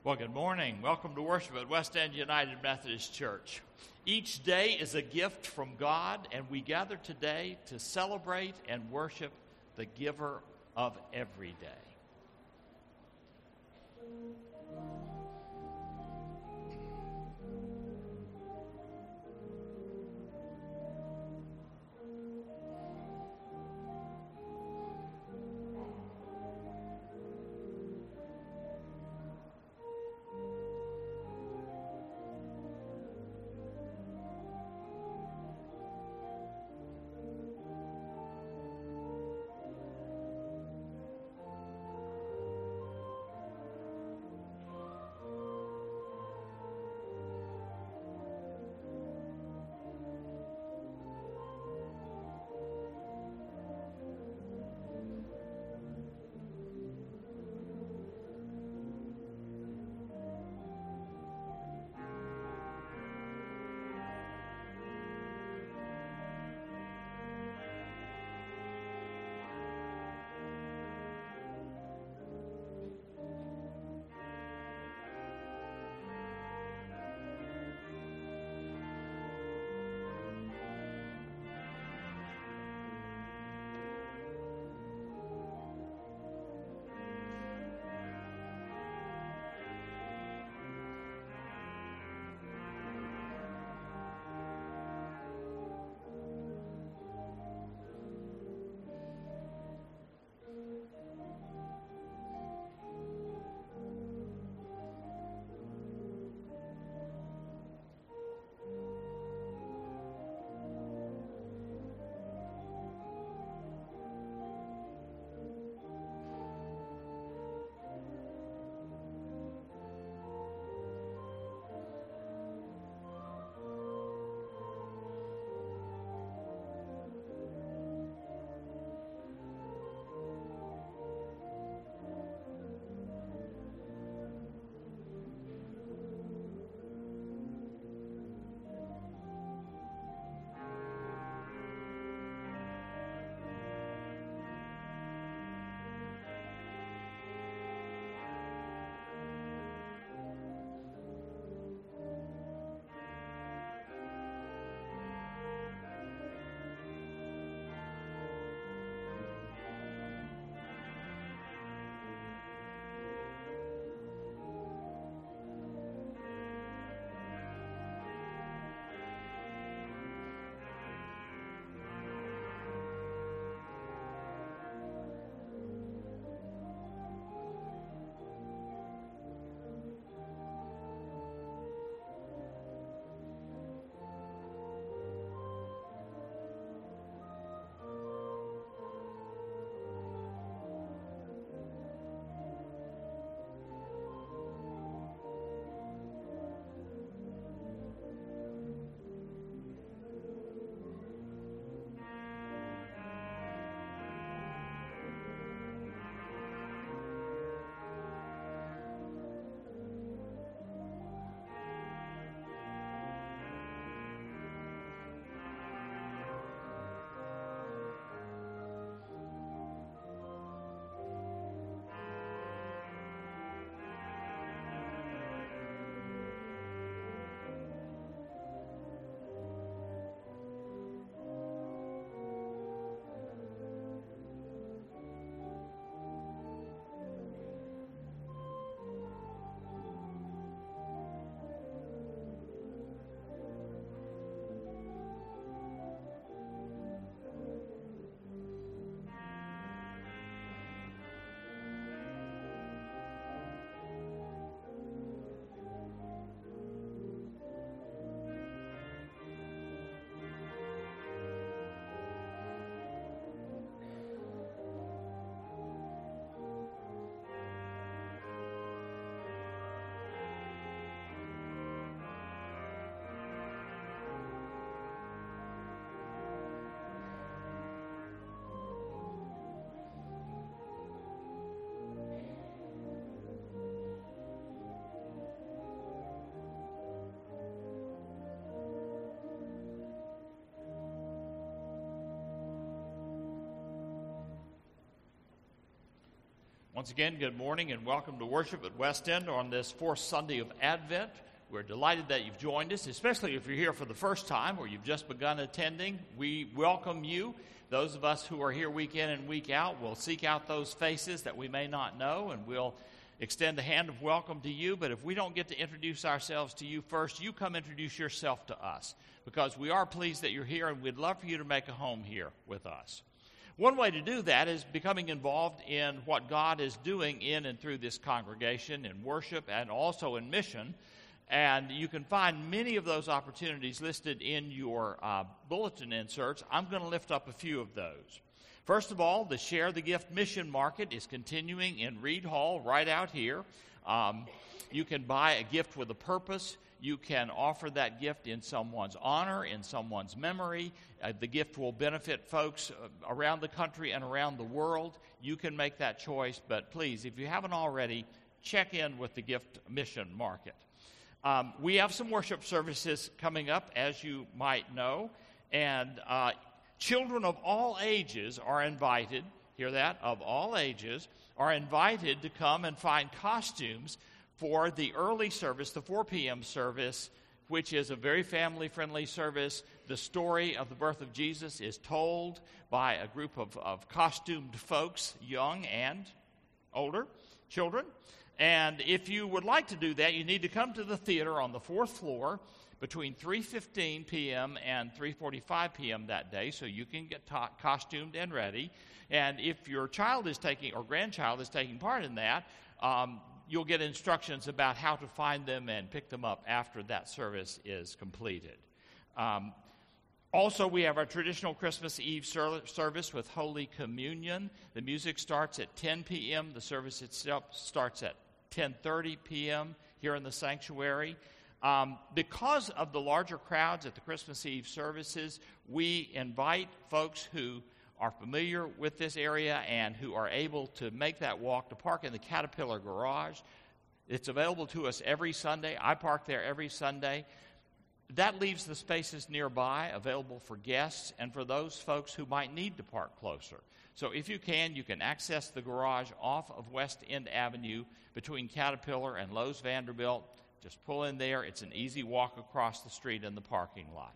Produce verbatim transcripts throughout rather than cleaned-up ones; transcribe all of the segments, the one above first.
Well, good morning. Welcome to worship at West End United Methodist Church. Each day is a gift from God, and we gather today to celebrate and worship the giver of every day. Once again, good morning and welcome to worship at West End on this fourth Sunday of Advent. We're delighted that you've joined us, especially if you're here for the first time or you've just begun attending. We welcome you. Those of us who are here week in and week out will seek out those faces that we may not know, and we'll extend a hand of welcome to you. But if we don't get to introduce ourselves to you first, you come introduce yourself to us, because we are pleased that you're here and we'd love for you to make a home here with us. One way to do that is becoming involved in what God is doing in and through this congregation in worship and also in mission. And you can find many of those opportunities listed in your uh, bulletin inserts. I'm going to lift up a few of those. First of all, the Share the Gift Mission Market is continuing in Reed Hall right out here. Um, you can buy a gift with a purpose. You can offer that gift in someone's honor, in someone's memory. Uh, the gift will benefit folks uh, around the country and around the world. You can make that choice, but please, if you haven't already, check in with the Gift Mission Market. Um, we have some worship services coming up, as you might know, and uh, children of all ages are invited, hear that, of all ages, are invited to come and find costumes for the early service, the four p.m. service, which is a very family-friendly service. The story of the birth of Jesus is told by a group of, of costumed folks, young and older, children. And if you would like to do that, you need to come to the theater on the fourth floor between three fifteen p.m. and three forty-five p.m. that day, so you can get ta- costumed and ready. And if your child is taking, or grandchild is taking part in that, um, you'll get instructions about how to find them and pick them up after that service is completed. Um, also, we have our traditional Christmas Eve ser- service with Holy Communion. The music starts at ten p.m. The service itself starts at ten thirty p.m. here in the sanctuary. Um, because of the larger crowds at the Christmas Eve services, we invite folks who are familiar with this area and who are able to make that walk to park in the Caterpillar garage. It's available to us every Sunday. I park there every Sunday. That leaves the spaces nearby available for guests and for those folks who might need to park closer. So if you can, you can access the garage off of West End Avenue between Caterpillar and Lowe's Vanderbilt. Just pull in there. It's an easy walk across the street in the parking lot.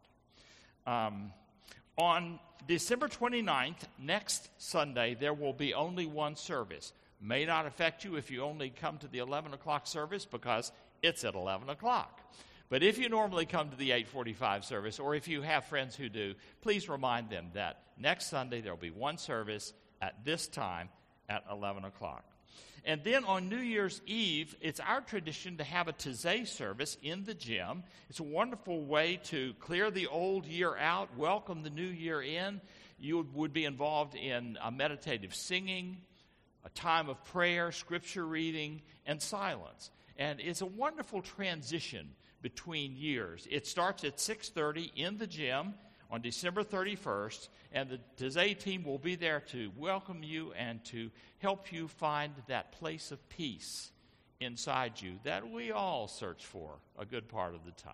Um, on December twenty-ninth, next Sunday, there will be only one service. May not affect you if you only come to the eleven o'clock service because it's at eleven o'clock. But if you normally come to the eight forty-five service, or if you have friends who do, please remind them that next Sunday there will be one service at this time at eleven o'clock. And then on New Year's Eve, it's our tradition to have a Taizé service in the gym. It's a wonderful way to clear the old year out, welcome the new year in. You would be involved in a meditative singing, a time of prayer, scripture reading, and silence. And it's a wonderful transition between years. It starts at six thirty in the gym on December thirty-first, and the Taizé team will be there to welcome you and to help you find that place of peace inside you that we all search for a good part of the time.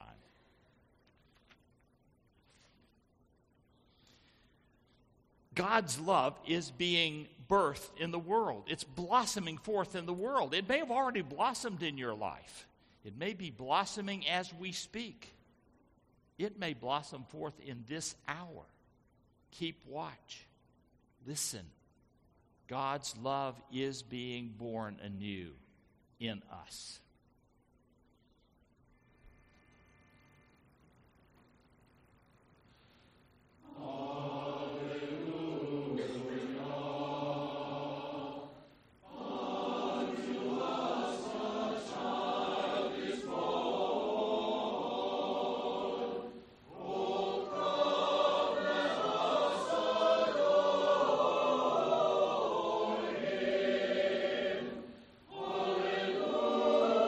God's love is being birthed in the world. It's blossoming forth in the world. It may have already blossomed in your life. It may be blossoming as we speak. It may blossom forth in this hour. Keep watch. Listen. God's love is being born anew in us. Alleluia.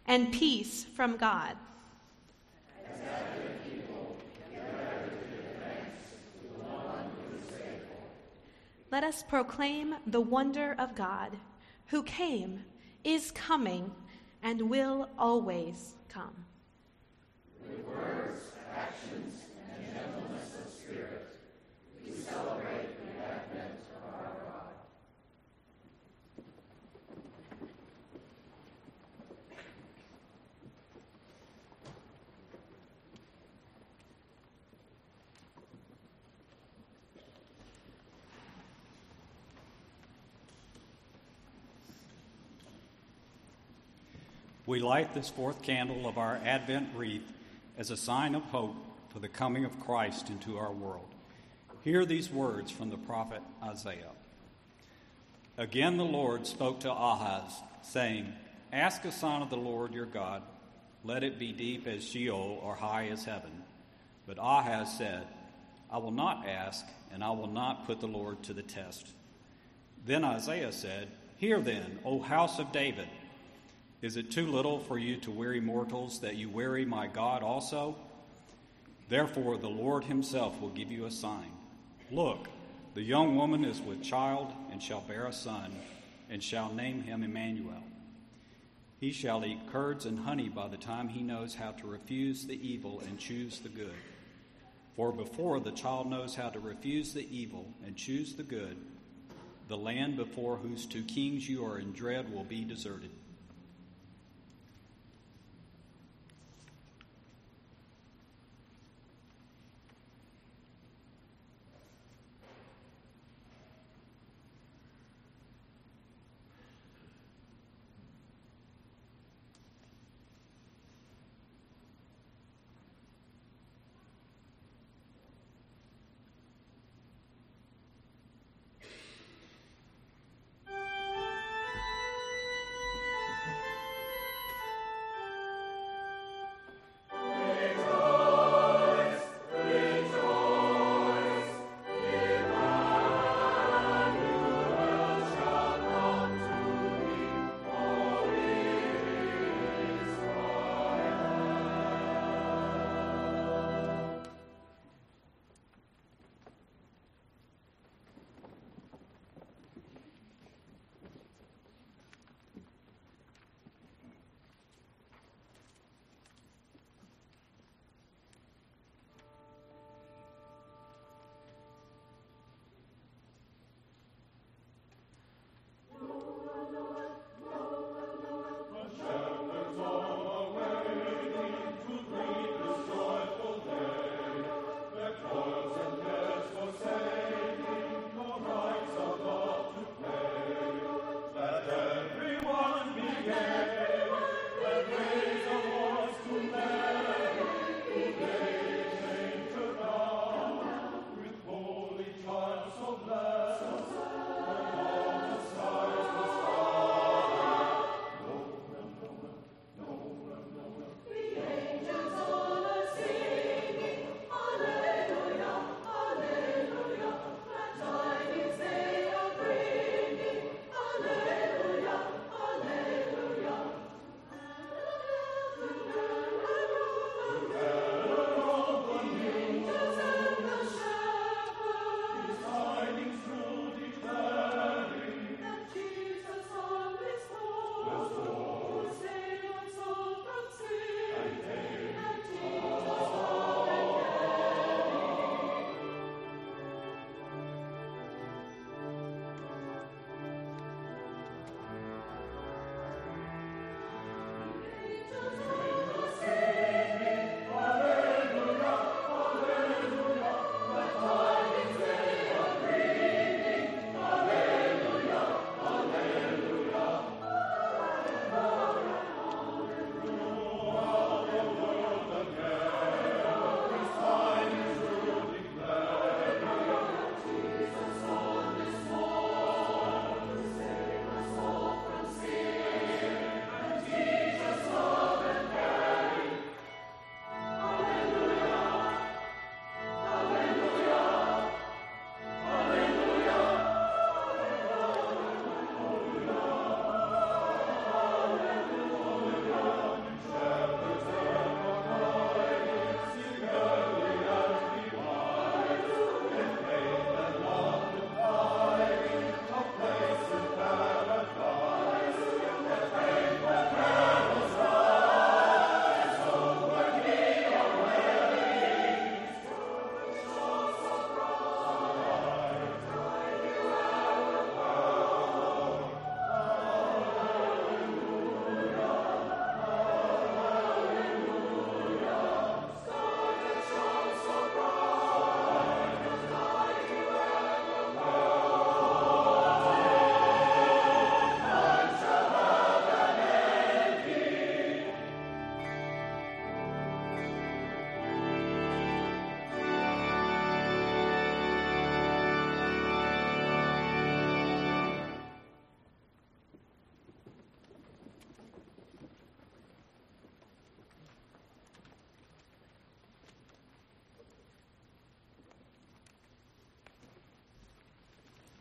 and peace from God. Let us proclaim the wonder of God, who came, is coming, and will always come. With words, actions, and gentleness of spirit, we celebrate the advent of our God. We light this fourth candle of our Advent wreath as a sign of hope for the coming of Christ into our world. Hear these words from the prophet Isaiah. Again the Lord spoke to Ahaz, saying, Ask a sign of the Lord your God. Let it be deep as Sheol or high as heaven. But Ahaz said, I will not ask, and I will not put the Lord to the test. Then Isaiah said, Hear then, O house of David. Is it too little for you to weary mortals that you weary my God also? Therefore the Lord himself will give you a sign. Look, the young woman is with child and shall bear a son, and shall name him Emmanuel. He shall eat curds and honey by the time he knows how to refuse the evil and choose the good. For before the child knows how to refuse the evil and choose the good, the land before whose two kings you are in dread will be deserted.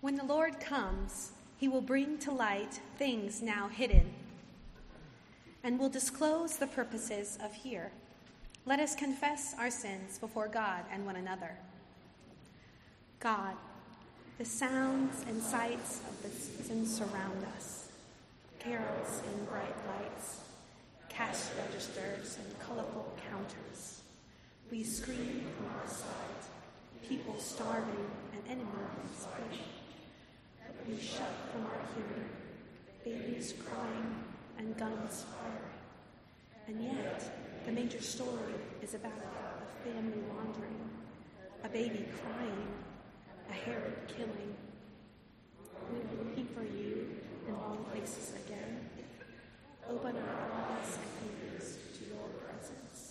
When the Lord comes, he will bring to light things now hidden and will disclose the purposes of here. Let us confess our sins before God and one another. God, the sounds and sights of the season surround us. Carols and bright lights, cash registers and colorful counters. We scream from our side, people starving and enemies waiting. We shut from our hearing, babies crying and guns firing. And yet, the major story is about a family wandering, a baby crying, a Herod killing. We are looking for you in all places again. Open our eyes and ears to your presence.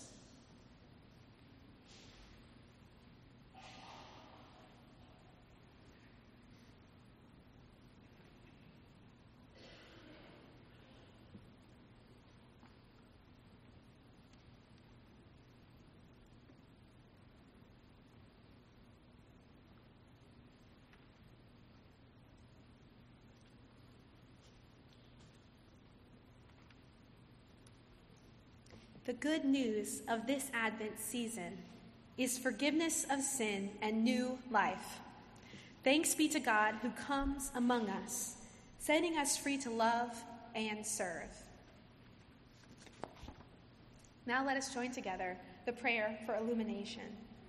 The good news of this Advent season is forgiveness of sin and new life. Thanks be to God who comes among us, setting us free to love and serve. Now let us join together the prayer for illumination.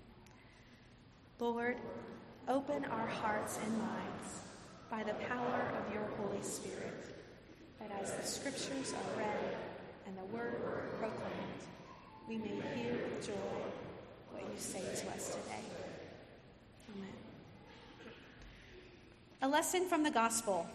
Lord, open our hearts and minds by the power of your Holy Spirit, that as the scriptures are read and the word proclaimed, we may hear with joy what you say to us today. Amen. A lesson from the gospel.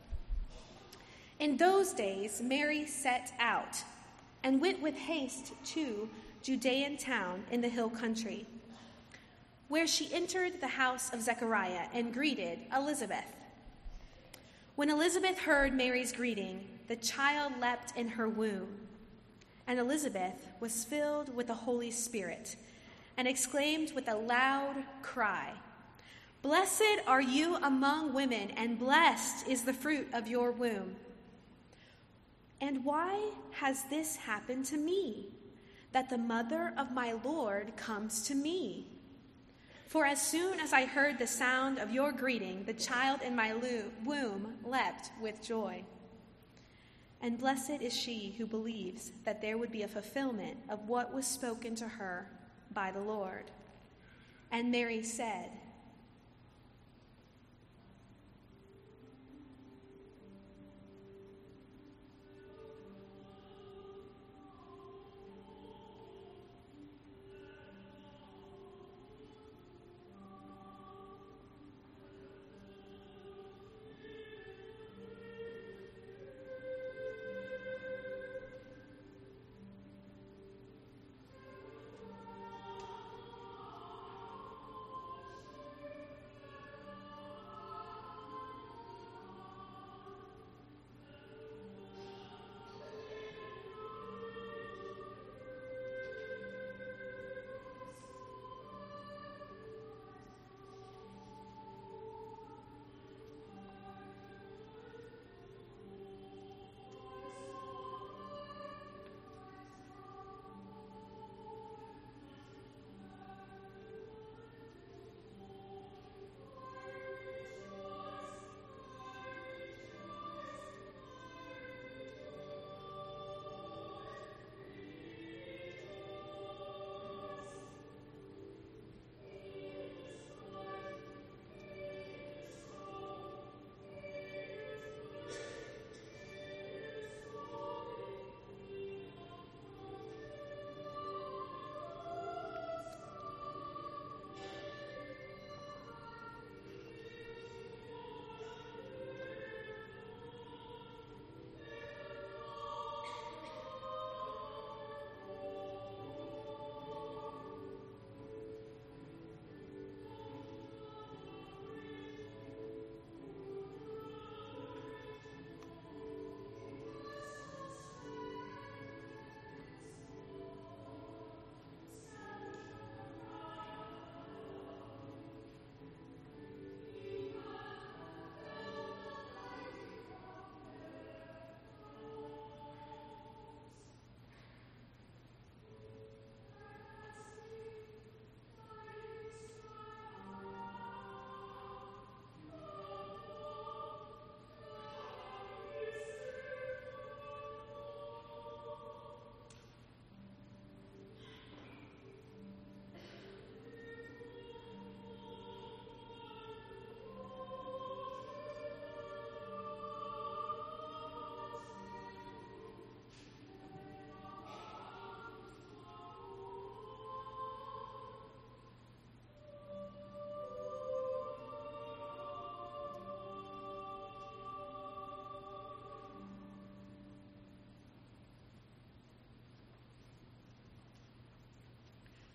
In those days, Mary set out and went with haste to Judean town in the hill country, where she entered the house of Zechariah and greeted Elizabeth. When Elizabeth heard Mary's greeting, the child leapt in her womb, and Elizabeth was filled with the Holy Spirit and exclaimed with a loud cry, "Blessed are you among women, and blessed is the fruit of your womb. And why has this happened to me, that the mother of my Lord comes to me? For as soon as I heard the sound of your greeting, the child in my womb leapt with joy. And blessed is she who believes that there would be a fulfillment of what was spoken to her by the Lord." And Mary said,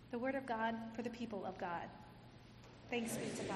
The word of God for the people of God. Thanks be to God.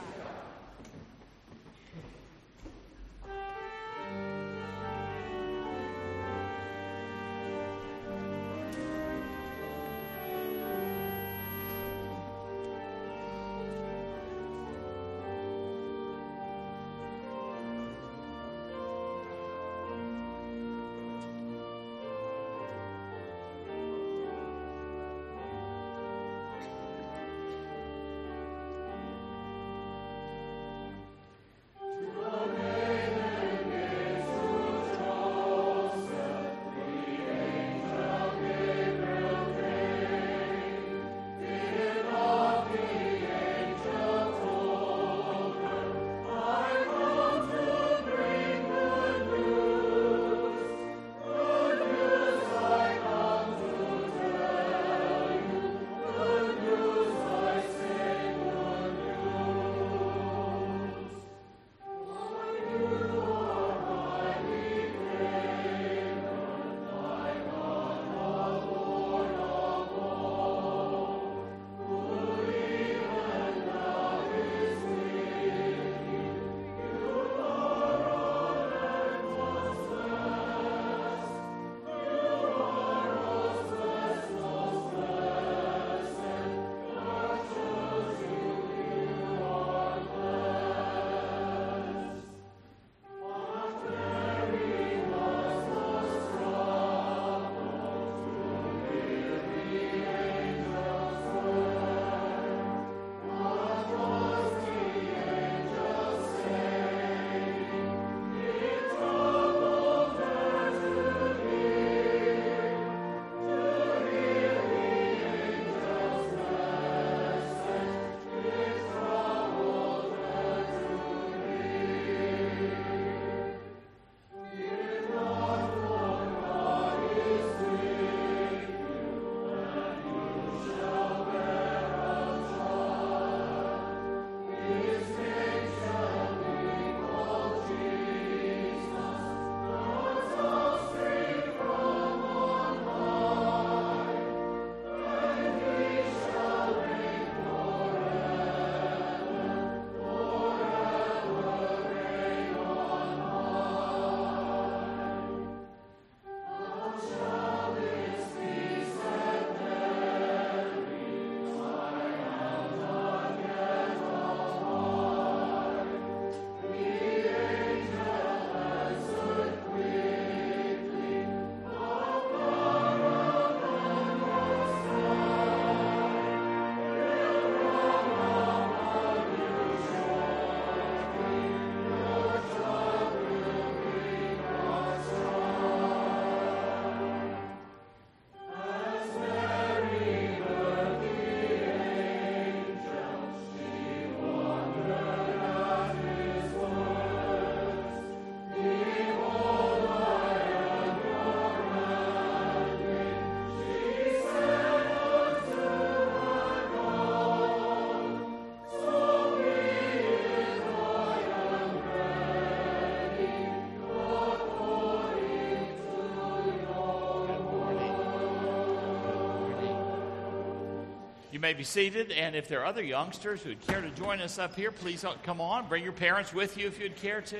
You may be seated, and if there are other youngsters who would care to join us up here, please come on. Bring your parents with you if you'd care to.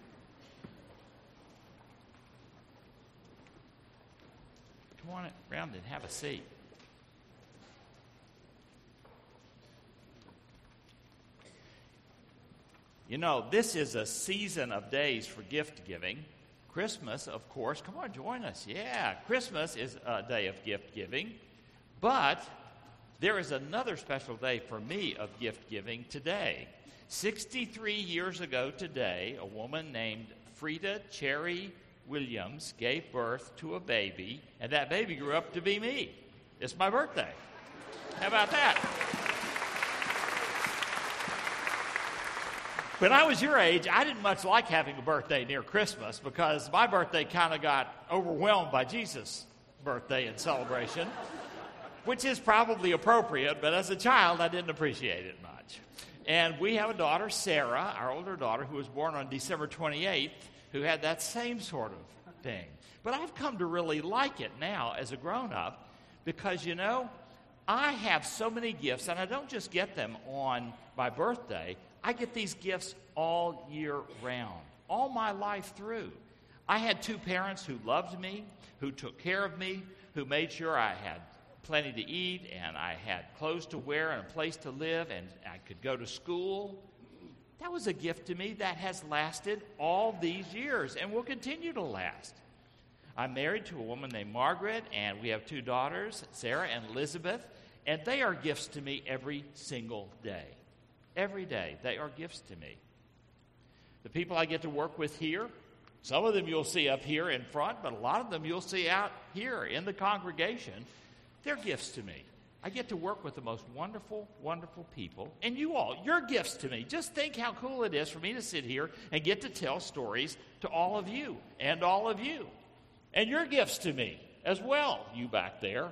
Come on around and have a seat. You know, this is a season of days for gift giving. Christmas, of course, come on, join us. Yeah, Christmas is a day of gift giving. But there is another special day for me of gift giving today. sixty-three years ago today, a woman named Frida Cherry Williams gave birth to a baby, and that baby grew up to be me. It's my birthday. How about that? When I was your age, I didn't much like having a birthday near Christmas because my birthday kind of got overwhelmed by Jesus' birthday and celebration, which is probably appropriate, but as a child, I didn't appreciate it much. And we have a daughter, Sarah, our older daughter, who was born on December twenty-eighth, who had that same sort of thing. But I've come to really like it now as a grown-up because, you know, I have so many gifts, and I don't just get them on my birthday. I get these gifts all year round, all my life through. I had two parents who loved me, who took care of me, who made sure I had plenty to eat, and I had clothes to wear and a place to live, and I could go to school. That was a gift to me that has lasted all these years and will continue to last. I'm married to a woman named Margaret, and we have two daughters, Sarah and Elizabeth, and they are gifts to me every single day. Every day, they are gifts to me. The people I get to work with here, some of them you'll see up here in front, but a lot of them you'll see out here in the congregation. They're gifts to me. I get to work with the most wonderful, wonderful people. And you all, you're gifts to me. Just think how cool it is for me to sit here and get to tell stories to all of you and all of you. And you're gifts to me as well, you back there.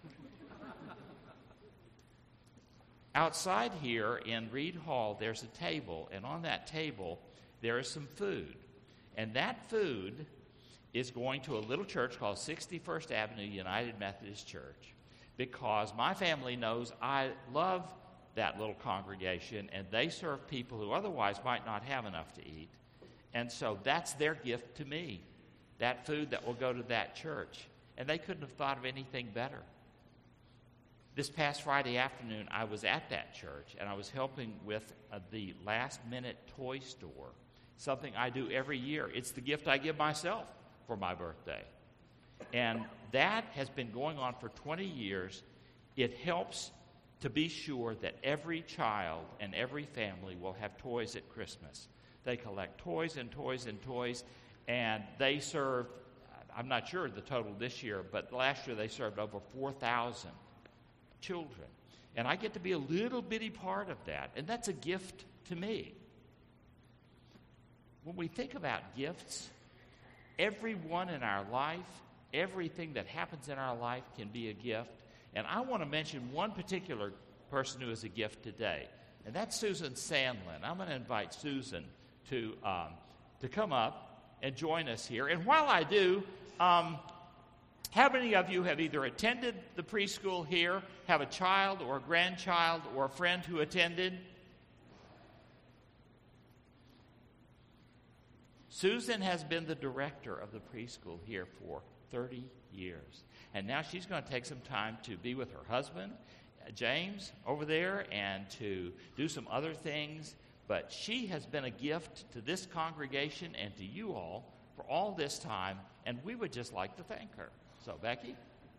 Outside here in Reed Hall, there's a table, and on that table, there is some food. And that food is going to a little church called sixty-first Avenue United Methodist Church, because my family knows I love that little congregation, and they serve people who otherwise might not have enough to eat. And so that's their gift to me, that food that will go to that church. And they couldn't have thought of anything better. This past Friday afternoon, I was at that church, and I was helping with uh, the last-minute toy store, something I do every year. It's the gift I give myself for my birthday. And that has been going on for twenty years. It helps to be sure that every child and every family will have toys at Christmas. They collect toys and toys and toys, and they serve, I'm not sure the total this year, but last year they served over four thousand children. And I get to be a little bitty part of that, and that's a gift to me. When we think about gifts, everyone in our life, everything that happens in our life can be a gift. And I want to mention one particular person who is a gift today, and that's Susan Sandlin. I'm going to invite Susan to um, to come up and join us here. And while I do, um, how many of you have either attended the preschool here, have a child or a grandchild or a friend who attended? Susan has been the director of the preschool here for thirty years. And now she's going to take some time to be with her husband, James, over there, and to do some other things. But she has been a gift to this congregation and to you all for all this time, and we would just like to thank her. So, Becky?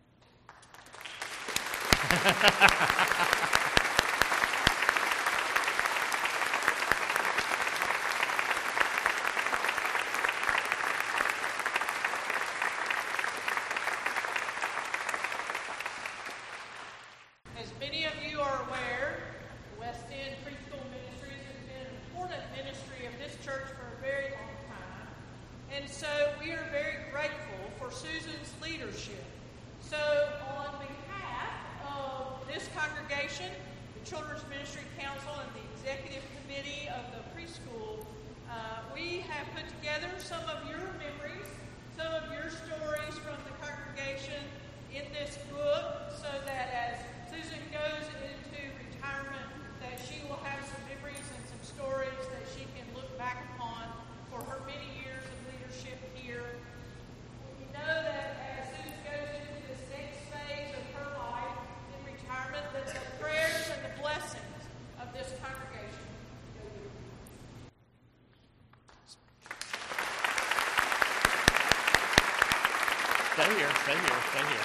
As many of you are aware, the West End Preschool Ministries has been an important ministry of this church for a very long time. And so we are very grateful for Susan's leadership. So on behalf of this congregation, the Children's Ministry Council, and the Executive Committee of the preschool, uh, we have put together some of your memories, some of your stories from the congregation in this book, so that as Susan goes into retirement, that she will have some memories and some stories that she can look back upon for her many years of leadership here. We know that as Susan goes into this next phase of her life in retirement, that the prayers and the blessings of this congregation go with her. Stay here, stay here, stay here.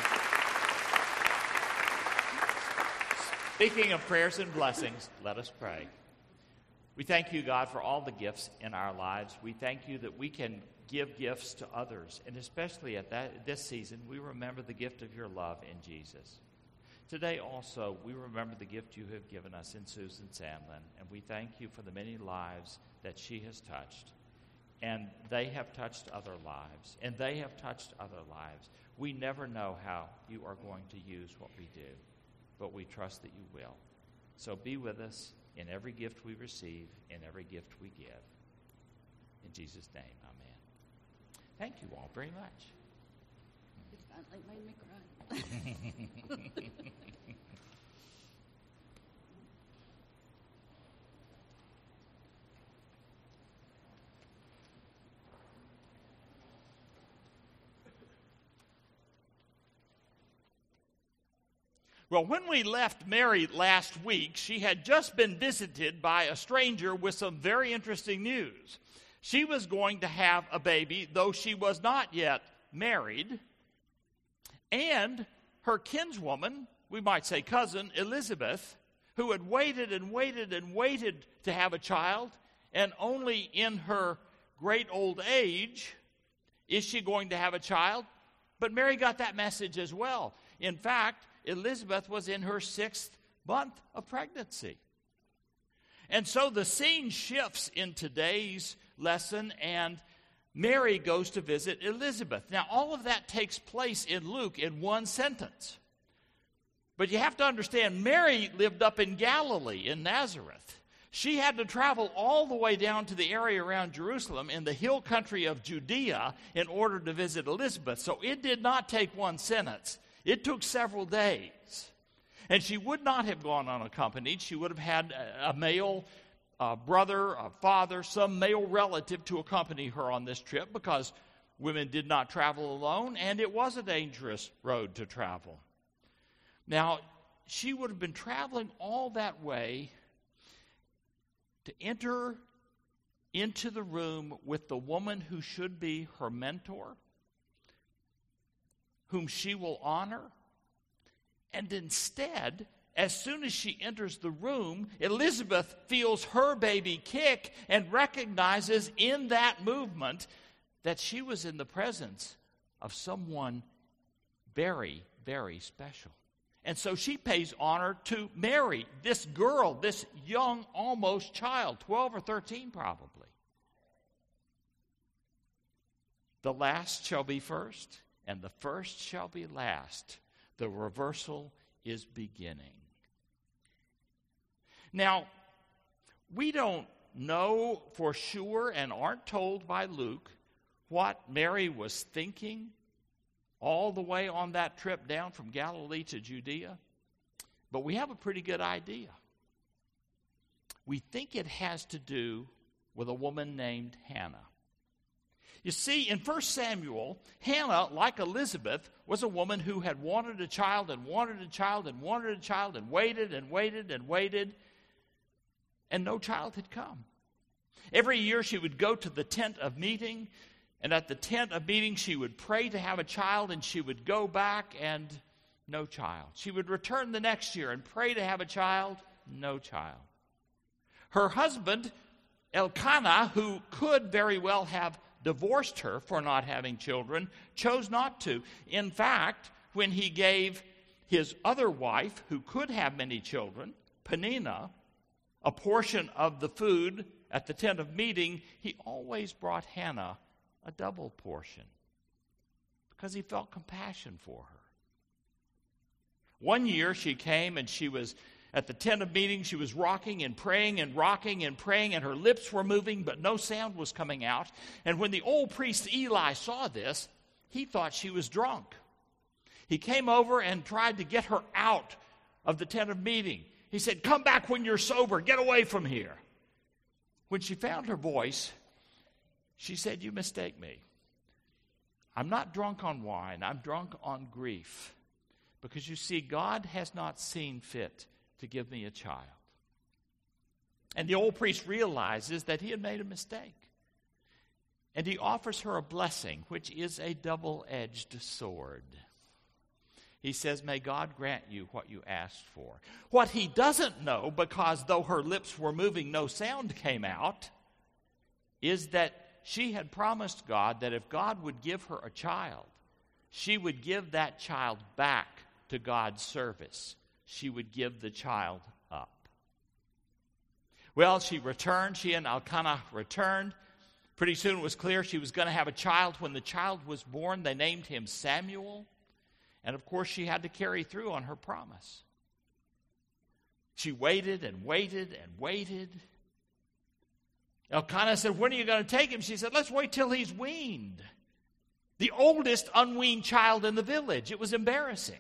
Speaking of prayers and blessings, let us pray. We thank you, God, for all the gifts in our lives. We thank you that we can give gifts to others, and especially at that, this season, we remember the gift of your love in Jesus. Today also, we remember the gift you have given us in Susan Sandlin, and we thank you for the many lives that she has touched. And they have touched other lives, and they have touched other lives. We never know how you are going to use what we do, but we trust that you will. So be with us in every gift we receive, in every gift we give. In Jesus' name, amen. Thank you all very much. It finally made me cry. Well, when we left Mary last week, she had just been visited by a stranger with some very interesting news. She was going to have a baby, though she was not yet married, and her kinswoman, we might say cousin, Elizabeth, who had waited and waited and waited to have a child, and only in her great old age is she going to have a child. But Mary got that message as well. In fact, Elizabeth was in her sixth month of pregnancy. And so the scene shifts in today's lesson, and Mary goes to visit Elizabeth. Now, all of that takes place in Luke in one sentence. But you have to understand, Mary lived up in Galilee, in Nazareth. She had to travel all the way down to the area around Jerusalem in the hill country of Judea in order to visit Elizabeth. So it did not take one sentence. It took several days. And she would not have gone unaccompanied. She would have had a male uh, brother, a father, some male relative to accompany her on this trip, because women did not travel alone, and it was a dangerous road to travel. Now, she would have been traveling all that way to enter into the room with the woman who should be her mentor, whom she will honor. And instead, as soon as she enters the room, Elizabeth feels her baby kick and recognizes in that movement that she was in the presence of someone very, very special. And so she pays honor to Mary, this girl, this young, almost child, twelve or thirteen probably. The last shall be first, and the first shall be last. The reversal is beginning. Now, we don't know for sure and aren't told by Luke what Mary was thinking all the way on that trip down from Galilee to Judea, but we have a pretty good idea. We think it has to do with a woman named Hannah. You see, in First Samuel, Hannah, like Elizabeth, was a woman who had wanted a child and wanted a child and wanted a child and waited and waited and waited, and no child had come. Every year she would go to the tent of meeting, and at the tent of meeting she would pray to have a child, and she would go back and no child. She would return the next year and pray to have a child, no child. Her husband, Elkanah, who could very well have divorced her for not having children, chose not to. In fact, when he gave his other wife, who could have many children, Peninnah, a portion of the food at the tent of meeting, he always brought Hannah a double portion because he felt compassion for her. One year she came and she was at the tent of meeting. She was rocking and praying and rocking and praying, and her lips were moving, but no sound was coming out. And when the old priest Eli saw this, he thought she was drunk. He came over and tried to get her out of the tent of meeting. He said, "Come back when you're sober. Get away from here." When she found her voice, she said, "You mistake me. I'm not drunk on wine. I'm drunk on grief. Because you see, God has not seen fit to give me a child." And the old priest realizes that he had made a mistake. And he offers her a blessing, which is a double-edged sword. He says, "May God grant you what you asked for." What he doesn't know, because though her lips were moving, no sound came out, is that she had promised God that if God would give her a child, she would give that child back to God's service. She would give the child up. Well, she returned. She and Elkanah returned. Pretty soon it was clear she was going to have a child. When the child was born, they named him Samuel. And of course, she had to carry through on her promise. She waited and waited and waited. Elkanah said, "When are you going to take him?" She said, "Let's wait till he's weaned." The oldest unweaned child in the village. It was embarrassing.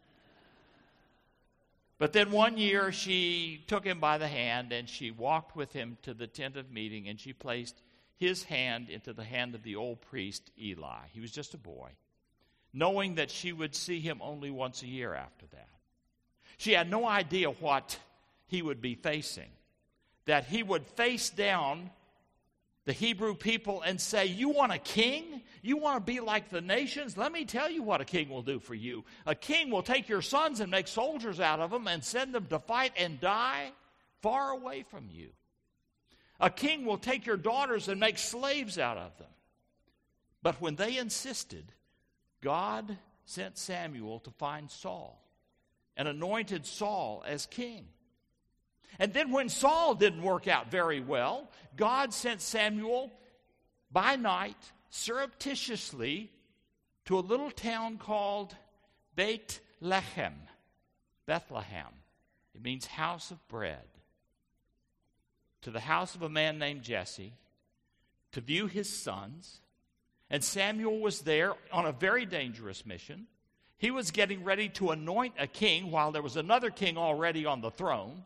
But then one year she took him by the hand and she walked with him to the tent of meeting, and she placed his hand into the hand of the old priest Eli. He was just a boy, knowing that she would see him only once a year after that. She had no idea what he would be facing. That he would face down the Hebrew people and say, you want a king? You want to be like the nations? Let me tell you what a king will do for you. A king will take your sons and make soldiers out of them and send them to fight and die far away from you. A king will take your daughters and make slaves out of them. But when they insisted, God sent Samuel to find Saul and anointed Saul as king. And then when Saul didn't work out very well, God sent Samuel by night, surreptitiously, to a little town called Bethlehem. Bethlehem. It means house of bread. To the house of a man named Jesse, to view his sons. And Samuel was there on a very dangerous mission. He was getting ready to anoint a king while there was another king already on the throne.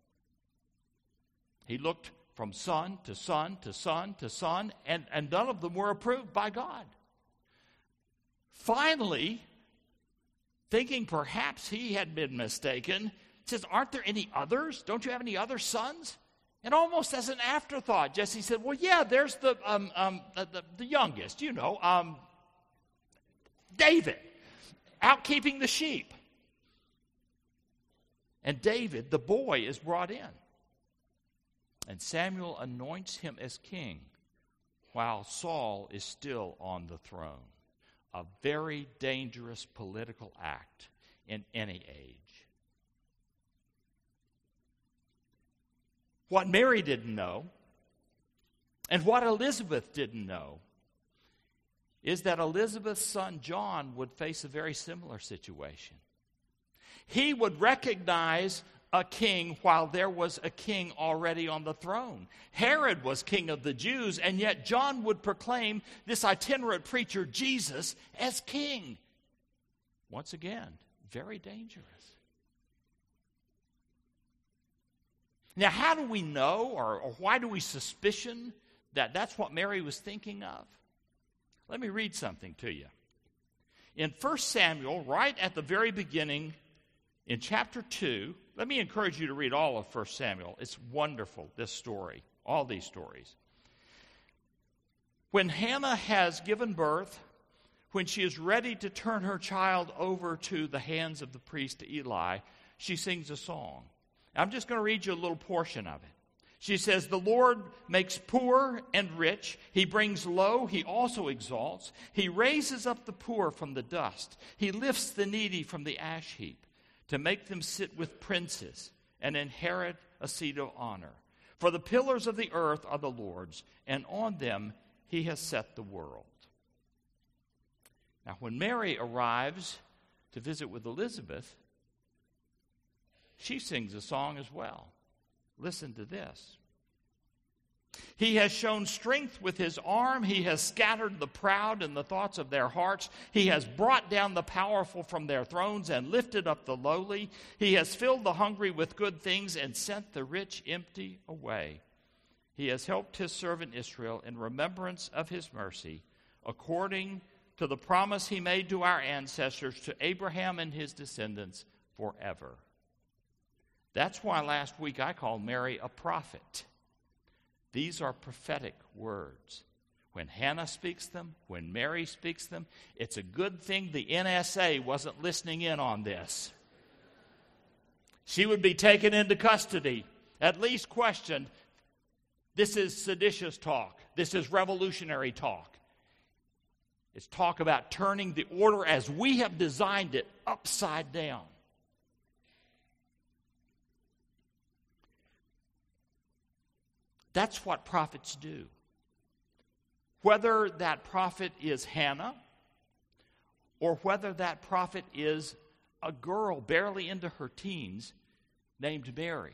He looked from son to son to son to son, and, and none of them were approved by God. Finally, thinking perhaps he had been mistaken, says, aren't there any others? Don't you have any other sons? And almost as an afterthought, Jesse said, well, yeah, there's the um, um, the, the youngest, you know, um, David, out keeping the sheep. And David, the boy, is brought in. And Samuel anoints him as king while Saul is still on the throne. A very dangerous political act in any age. What Mary didn't know, and what Elizabeth didn't know, is that Elizabeth's son John would face a very similar situation. He would recognize a king while there was a king already on the throne. Herod was king of the Jews, and yet John would proclaim this itinerant preacher, Jesus, as king. Once again, very dangerous. Now, how do we know, or, or why do we suspicion that that's what Mary was thinking of? Let me read something to you. In First Samuel, right at the very beginning, in chapter two, let me encourage you to read all of First Samuel. It's wonderful, this story, all these stories. When Hannah has given birth, when she is ready to turn her child over to the hands of the priest Eli, she sings a song. I'm just going to read you a little portion of it. She says, the Lord makes poor and rich. He brings low. He also exalts. He raises up the poor from the dust. He lifts the needy from the ash heap to make them sit with princes and inherit a seat of honor. For the pillars of the earth are the Lord's, and on them he has set the world. Now, when Mary arrives to visit with Elizabeth, she sings a song as well. Listen to this. He has shown strength with his arm. He has scattered the proud in the thoughts of their hearts. He has brought down the powerful from their thrones and lifted up the lowly. He has filled the hungry with good things and sent the rich empty away. He has helped his servant Israel in remembrance of his mercy, according to the promise he made to our ancestors, to Abraham and his descendants forever. That's why last week I called Mary a prophet. These are prophetic words. When Hannah speaks them, when Mary speaks them, it's a good thing the N S A wasn't listening in on this. She would be taken into custody, at least questioned. This is seditious talk. This is revolutionary talk. It's talk about turning the order as we have designed it upside down. That's what prophets do. Whether that prophet is Hannah, or whether that prophet is a girl barely into her teens named Mary,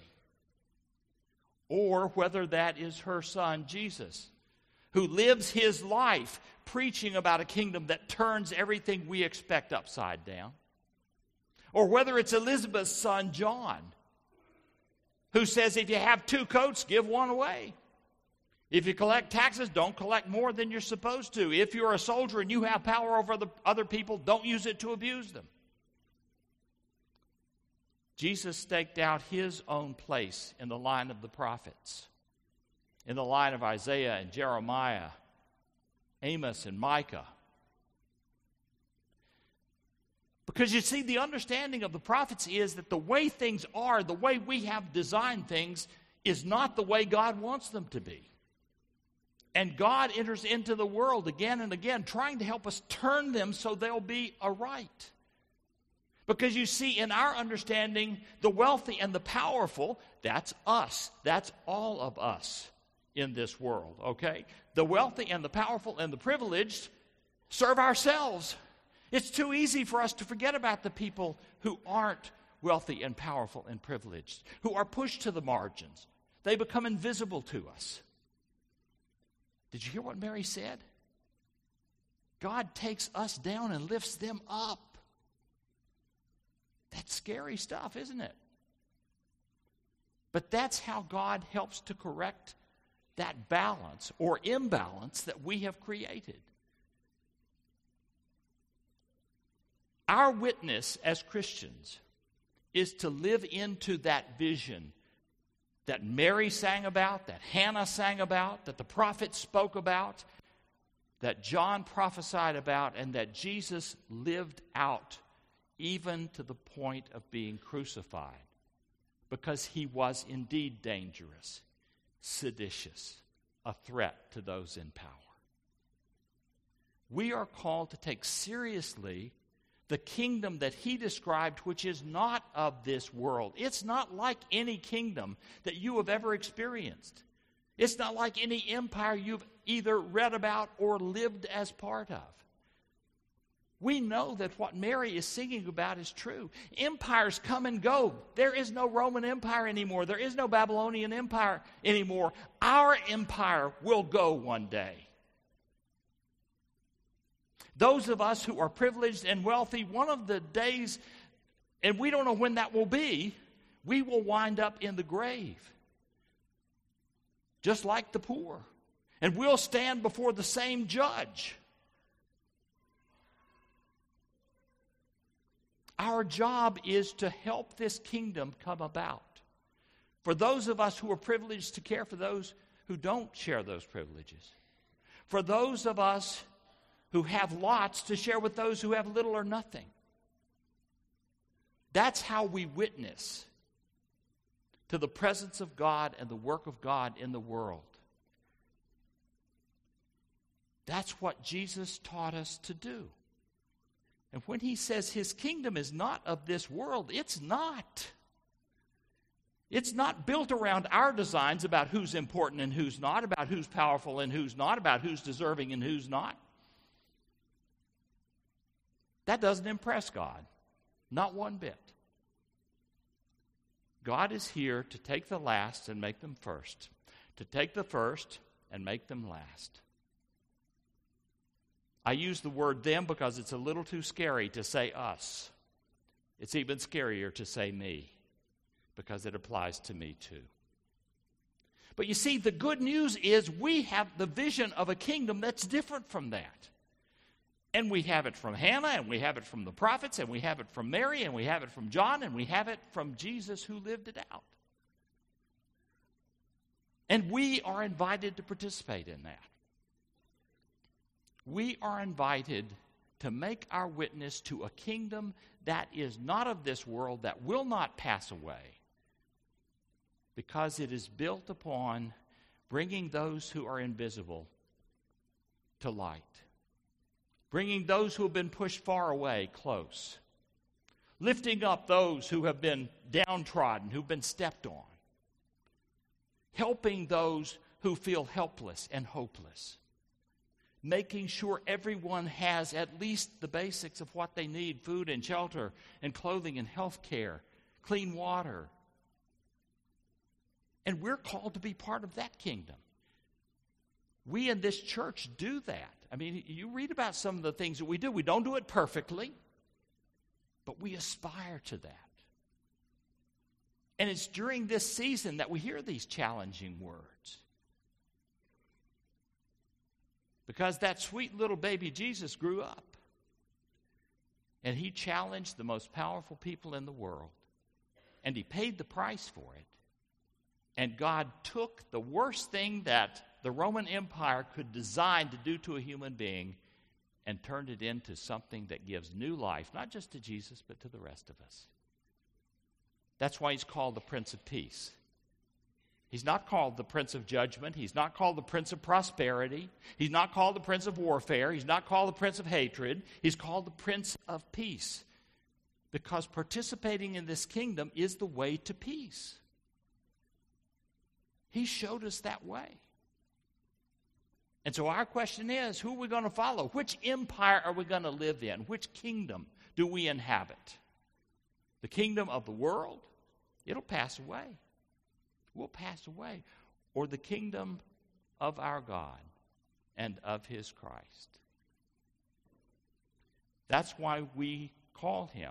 or whether that is her son Jesus, who lives his life preaching about a kingdom that turns everything we expect upside down, or whether it's Elizabeth's son John, who says if you have two coats, give one away. If you collect taxes, don't collect more than you're supposed to. If you're a soldier and you have power over the other people, don't use it to abuse them. Jesus staked out his own place in the line of the prophets, in the line of Isaiah and Jeremiah, Amos and Micah. Because you see, the understanding of the prophets is that the way things are, the way we have designed things, is not the way God wants them to be. And God enters into the world again and again, trying to help us turn them so they'll be aright. Because you see, in our understanding, the wealthy and the powerful, that's us. That's all of us in this world, okay? The wealthy and the powerful and the privileged serve ourselves. It's too easy for us to forget about the people who aren't wealthy and powerful and privileged, who are pushed to the margins. They become invisible to us. Did you hear what Mary said? God takes us down and lifts them up. That's scary stuff, isn't it? But that's how God helps to correct that balance or imbalance that we have created. Our witness as Christians is to live into that vision that Mary sang about, that Hannah sang about, that the prophets spoke about, that John prophesied about, and that Jesus lived out even to the point of being crucified, because he was indeed dangerous, seditious, a threat to those in power. We are called to take seriously the kingdom that he described, which is not of this world. It's not like any kingdom that you have ever experienced. It's not like any empire you've either read about or lived as part of. We know that what Mary is singing about is true. Empires come and go. There is no Roman Empire anymore. There is no Babylonian Empire anymore. Our empire will go one day. Those of us who are privileged and wealthy, one of the days, and we don't know when that will be, we will wind up in the grave. Just like the poor. And we'll stand before the same judge. Our job is to help this kingdom come about. For those of us who are privileged, to care for those who don't share those privileges. For those of us who have lots, to share with those who have little or nothing. That's how we witness to the presence of God and the work of God in the world. That's what Jesus taught us to do. And when he says his kingdom is not of this world, it's not. It's not built around our designs about who's important and who's not, about who's powerful and who's not, about who's deserving and who's not. That doesn't impress God, not one bit. God is here to take the last and make them first, to take the first and make them last. I use the word them because it's a little too scary to say us. It's even scarier to say me, because it applies to me too. But you see, the good news is we have the vision of a kingdom that's different from that. And we have it from Hannah, and we have it from the prophets, and we have it from Mary, and we have it from John, and we have it from Jesus who lived it out. And we are invited to participate in that. We are invited to make our witness to a kingdom that is not of this world, that will not pass away, because it is built upon bringing those who are invisible to light. Bringing those who have been pushed far away close. Lifting up those who have been downtrodden, who've been stepped on. Helping those who feel helpless and hopeless. Making sure everyone has at least the basics of what they need: food and shelter and clothing and health care, clean water. And we're called to be part of that kingdom. We in this church do that. I mean, you read about some of the things that we do. We don't do it perfectly, but we aspire to that. And it's during this season that we hear these challenging words. Because that sweet little baby Jesus grew up. And he challenged the most powerful people in the world. And he paid the price for it. And God took the worst thing that the Roman Empire could design to do to a human being and turned it into something that gives new life, not just to Jesus, but to the rest of us. That's why he's called the Prince of Peace. He's not called the Prince of Judgment. He's not called the Prince of Prosperity. He's not called the Prince of Warfare. He's not called the Prince of Hatred. He's called the Prince of Peace, because participating in this kingdom is the way to peace. He showed us that way. And so our question is, who are we going to follow? Which empire are we going to live in? Which kingdom do we inhabit? The kingdom of the world? It'll pass away. We'll pass away. Or the kingdom of our God and of his Christ. That's why we call him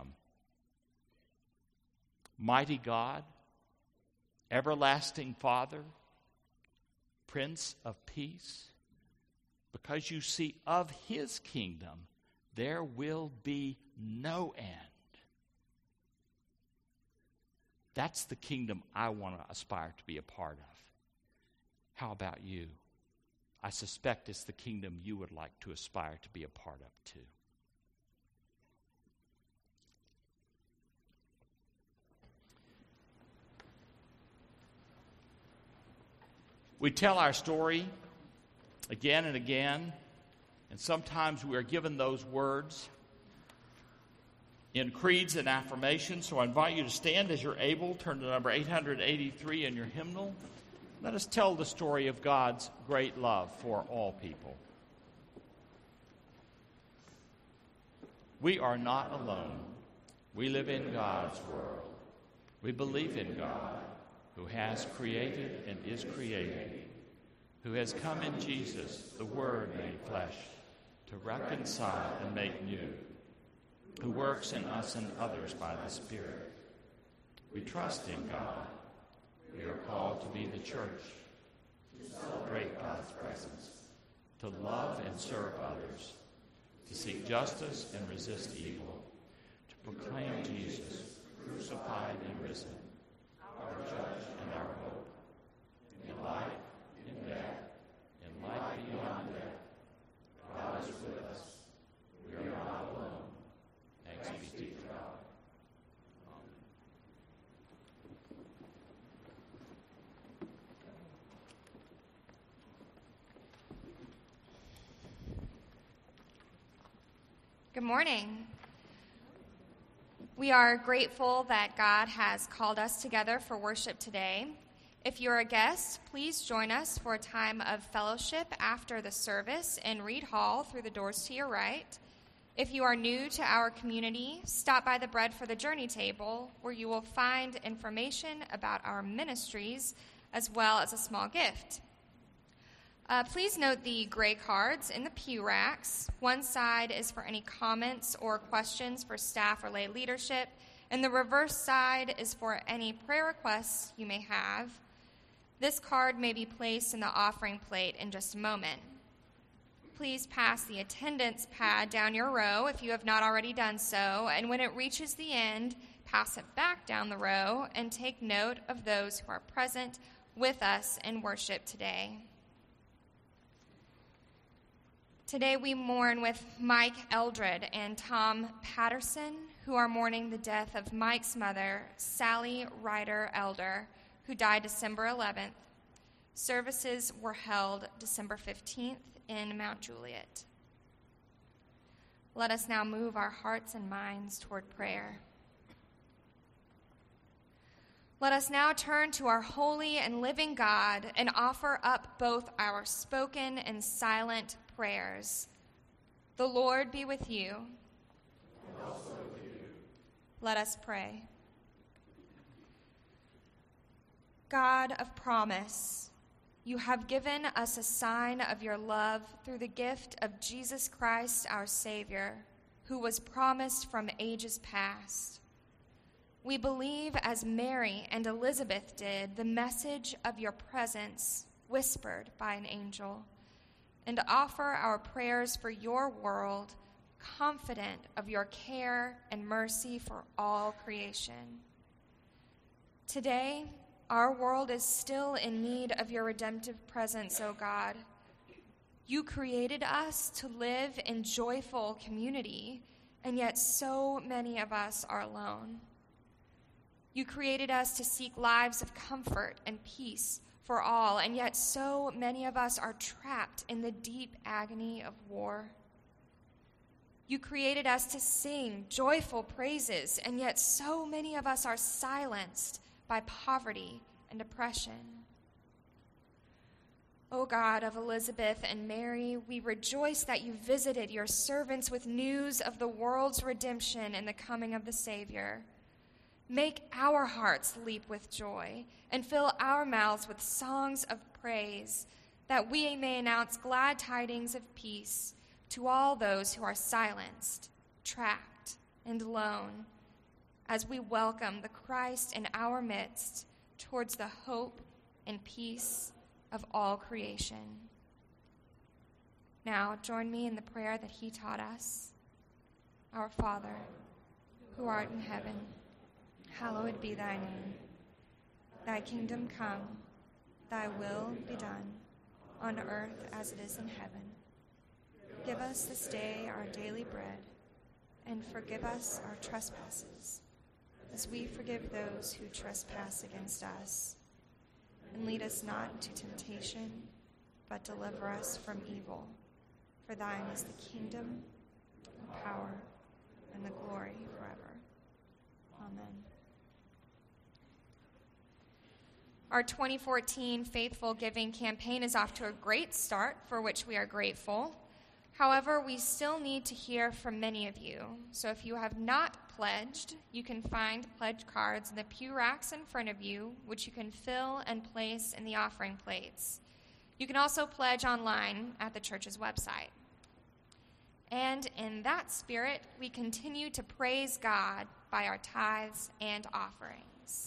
Mighty God, Everlasting Father, Prince of Peace. Because you see, of his kingdom there will be no end. That's the kingdom I want to aspire to be a part of. How about you? I suspect it's the kingdom you would like to aspire to be a part of too. We tell our story again and again, and sometimes we are given those words in creeds and affirmations. So I invite you to stand as you're able. Turn to number eight hundred eighty-three in your hymnal. Let us tell the story of God's great love for all people. We are not alone. We live in God's world. We believe in God, who has created and is creating, who has come in Jesus, the Word made flesh, to reconcile and make new, who works in us and others by the Spirit. We trust in God. We are called to be the church, to celebrate God's presence, to love and serve others, to seek justice and resist evil, to proclaim Jesus, crucified and risen, our judge and our hope, in life, in death, in life beyond death. God is with us. We are not alone. Thanks be to God. Amen. Good morning. We are grateful that God has called us together for worship today. If you're a guest, please join us for a time of fellowship after the service in Reed Hall through the doors to your right. If you are new to our community, stop by the Bread for the Journey table, where you will find information about our ministries as well as a small gift. Uh, please note the gray cards in the pew racks. One side is for any comments or questions for staff or lay leadership, and the reverse side is for any prayer requests you may have. This card may be placed in the offering plate in just a moment. Please pass the attendance pad down your row if you have not already done so, and when it reaches the end, pass it back down the row and take note of those who are present with us in worship today. Today we mourn with Mike Eldred and Tom Patterson, who are mourning the death of Mike's mother, Sally Ryder Elder, who died December eleventh. Services were held December fifteenth in Mount Juliet. Let us now move our hearts and minds toward prayer. Let us now turn to our holy and living God and offer up both our spoken and silent prayers. The Lord be with you. And also with you. Let us pray. God of promise, you have given us a sign of your love through the gift of Jesus Christ, our Savior, who was promised from ages past. We believe, as Mary and Elizabeth did, the message of your presence whispered by an angel, and offer our prayers for your world, confident of your care and mercy for all creation. Today, our world is still in need of your redemptive presence, O God. You created us to live in joyful community, and yet so many of us are alone. You created us to seek lives of comfort and peace for all, and yet so many of us are trapped in the deep agony of war. You created us to sing joyful praises, and yet so many of us are silenced by poverty and oppression. O God of Elizabeth and Mary, we rejoice that you visited your servants with news of the world's redemption and the coming of the Savior. Make our hearts leap with joy and fill our mouths with songs of praise, that we may announce glad tidings of peace to all those who are silenced, trapped, and alone, as we welcome the Christ in our midst towards the hope and peace of all creation. Now, join me in the prayer that he taught us. Our Father, who art in heaven, hallowed be thy name. Thy kingdom come, thy will be done, on earth as it is in heaven. Give us this day our daily bread, and forgive us our trespasses, as we forgive those who trespass against us. And lead us not into temptation, but deliver us from evil. For thine is the kingdom, the power, and the glory forever. Amen. Our twenty fourteen Faithful Giving campaign is off to a great start, for which we are grateful. However, we still need to hear from many of you. So if you have not pledged, you can find pledge cards in the pew racks in front of you, which you can fill and place in the offering plates. You can also pledge online at the church's website. And in that spirit, we continue to praise God by our tithes and offerings.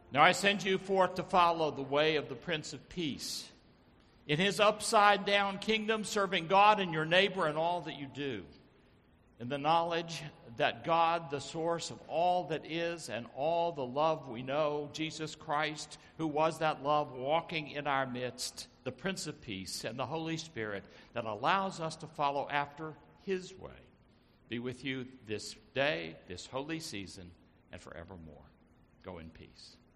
Now I send you forth to follow the way of the Prince of Peace, in his upside-down kingdom, serving God and your neighbor in all that you do, in the knowledge that God, the source of all that is and all the love we know, Jesus Christ, who was that love walking in our midst, the Prince of Peace, and the Holy Spirit that allows us to follow after his way, be with you this day, this holy season, and forevermore. Go in peace.